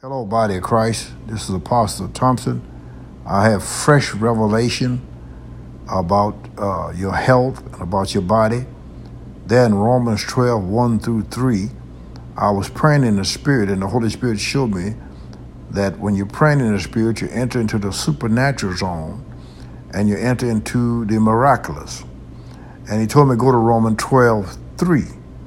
Hello, body of Christ. This is Apostle Thompson. I have fresh revelation about your health and about your body. There in Romans 12, 1 through 3, I was praying in the Spirit, and the Holy Spirit showed me that when you're praying in the Spirit, you enter into the supernatural zone, and you enter into the miraculous. And he told me go to Romans 12, 3,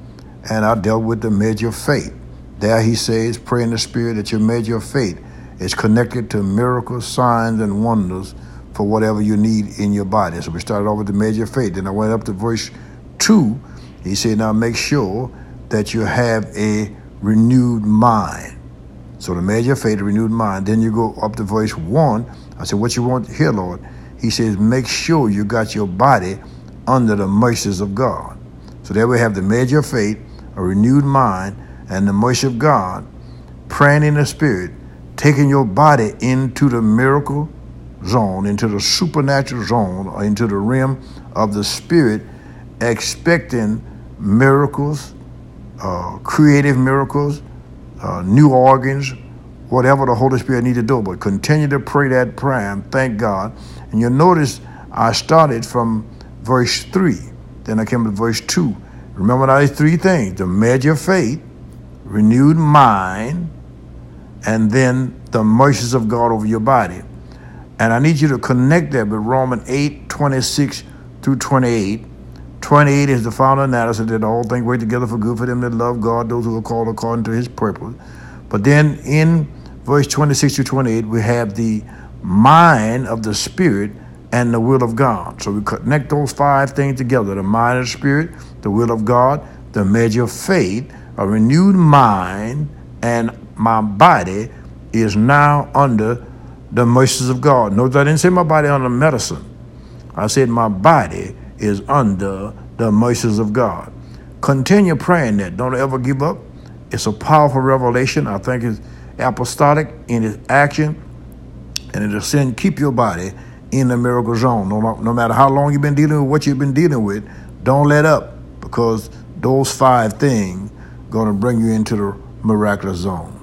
and I dealt with the measure of faith. There he says, pray in the Spirit that your measure of faith is connected to miracles, signs, and wonders for whatever you need in your body. So we started off with the measure of faith. Then I went up to verse 2. He said, now make sure that you have a renewed mind. So the measure of faith, a renewed mind. Then you go up to verse 1. I said, what you want here, Lord? He says, make sure you got your body under the mercies of God. So there we have the measure of faith, a renewed mind, and the mercy of God, praying in the Spirit, taking your body into the miracle zone, into the supernatural zone, or into the realm of the Spirit, expecting miracles, creative miracles, new organs, whatever the Holy Spirit need to do. But continue to pray that prayer and thank God. And you'll notice I started from verse 3. Then I came to verse 2. Remember now these three things: the measure of faith, renewed mind, and then the mercies of God over your body. And I need you to connect that with Romans 8, 26 through 28. 28 is the final analysis that all things work together for good for them that love God, those who are called according to his purpose. But then in verse 26 to 28, we have the mind of the Spirit and the will of God. So we connect those five things together: the mind of the Spirit, the will of God, the measure of faith, a renewed mind, and my body is now under the mercies of God. Notice I didn't say my body under medicine. I said my body is under the mercies of God. Continue praying that. Don't ever give up. It's a powerful revelation. I think it's apostolic in its action, and it'll send keep your body in the miracle zone. No matter how long you've been dealing with what you've been dealing with, don't let up, because those five things going to bring you into the miraculous zone.